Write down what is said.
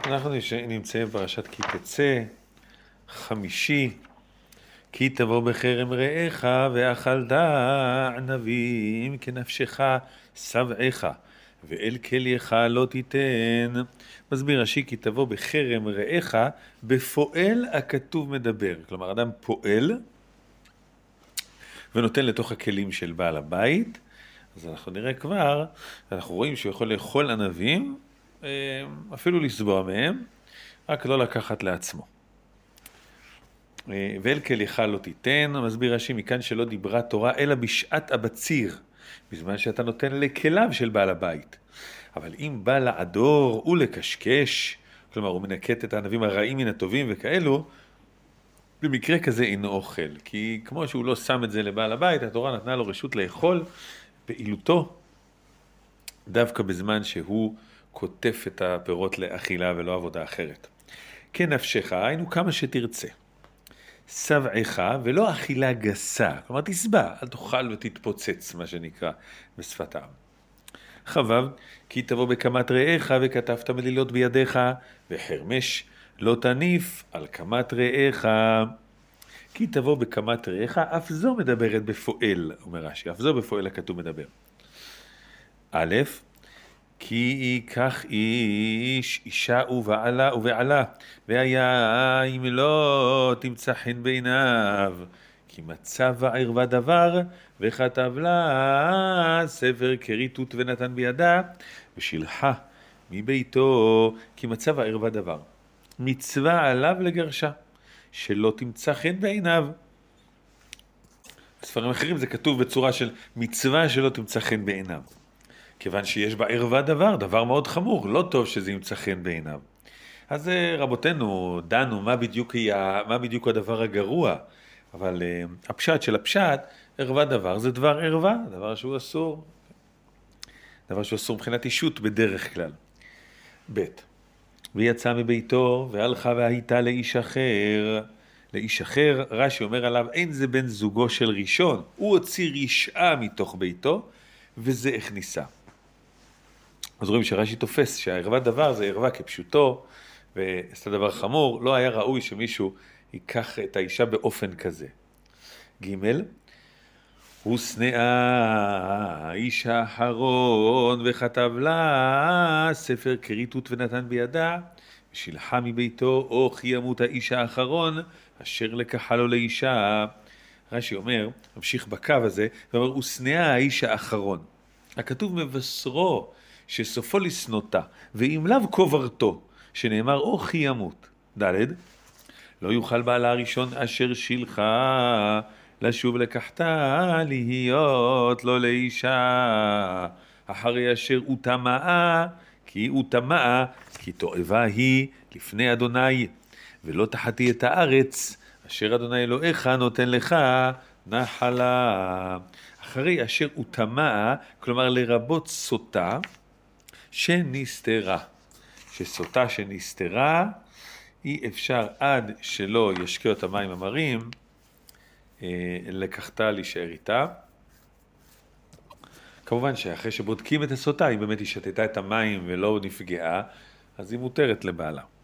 אנחנו נמצאים בפרשת כי תצא, חמישי, כי תבוא בחרם רעך ואכלת ענבים כנפשך שבעך ואל כלייך לא תיתן. מסביר רש"י כי תבוא בחרם רעך, בפועל הכתוב מדבר. כלומר אדם פועל ונותן לתוך הכלים של בעל הבית. אז אנחנו נראה כבר, אנחנו רואים שהוא יכול לאכול ענבים, אפילו לסבוע מהם, רק לא לקחת לעצמו. ואל כליך לא תיתן, מסביר רש"י מכאן שלא דיברה תורה אלא בשעת הבציר, בזמן שאתה נותן לכליו של בעל הבית. אבל אם בא לעדור ולקשקש, כלומר הוא מנקט את הענבים הרעים מן הטובים וכאלו, במקרה כזה אינו אוכל, כי כמו שהוא לא שם את זה לבעל הבית, התורה נתנה לו רשות לאכול פעילותו, דווקא בזמן שהוא כותף את הפירות לאכילה ולא עבודה אחרת. כנפשך, היינו כמה שתרצה. שבעך, ולא אכילה גסה, כלומר תסבע, אל תאכל ותתפוצץ, מה שנקרא בשפת העם. חבב, כי תבוא בקמת רעך וכתבת מלילות בידיך, וחרמש לא תניף על קמת רעך. כי תבוא בקמת רעך, אף זו מדברת בפועל, אומר רש"י, אף זו בפועל הכתוב מדבר. א', כי ייקח איש אישה ובעלה, והיה אם לא תמצא חן בעיניו, כי מצא וערווה דבר, וכתב לה ספר כריתות ונתן בידה, ושילחה מביתו, כי מצא וערווה דבר. מצווה עליו לגרשה, שלא תמצא חן בעיניו. בספרים אחרים זה כתוב בצורה של מצווה שלא תמצא חן בעיניו. כיוון שיש בה ערווה דבר מאוד חמור, לא טוב שזה ימצא חן בעיניו. אז רבותינו דנו מה בדיוק הדבר הגרוע, אבל הפשט של הפשט, ערווה דבר זה דבר ערווה, דבר שהוא אסור. דבר שהוא אסור מבחינת אישות בדרך כלל. ב' ויצא מביתו והלכה והייתה לאיש אחר. לאיש אחר, רש"י אומר עליו, אין זה בן זוגו של ראשון, הוא הוציא רשעה מתוך ביתו, וזה הכניסה. אז רואים שרש"י תופס שהערווה דבר זה ערווה כפשוטו, ועשתה דבר חמור, לא היה ראוי שמישהו ייקח את האישה באופן כזה. ג' הוא שנאה האיש האחרון וכתב לה ספר כריתות ונתן בידה, ושילחה מביתו או כי ימות האיש האחרון אשר לקחה לו לאישה. רש"י אומר, ממשיך בקו הזה, ואומר, הוא שנאה האיש האחרון. הכתוב מבשרו שסופו לשנותה, ואם לאו קוברתו, שנאמר או כי ימות. ד' לא יוכל בעלה הראשון אשר שילחה לשוב לקחתה להיות לו לאישה, אחרי אשר הוא טמאה, כי תועבה היא לפני אדוני, ולא תחתי את הארץ, אשר אדוני אלוהיך נותן לך נחלה. אחרי אשר הוא טמאה, כלומר לרבות סוטה שנסתרה. שסוטה שנסתרה, אי אפשר עד שלא ישקיע את המים המרים, לקחתה להישאר איתה. כמובן שאחרי שבודקים את הסוטה, אם באמת היא שתתה את המים ולא נפגעה, אז היא מותרת לבעלה.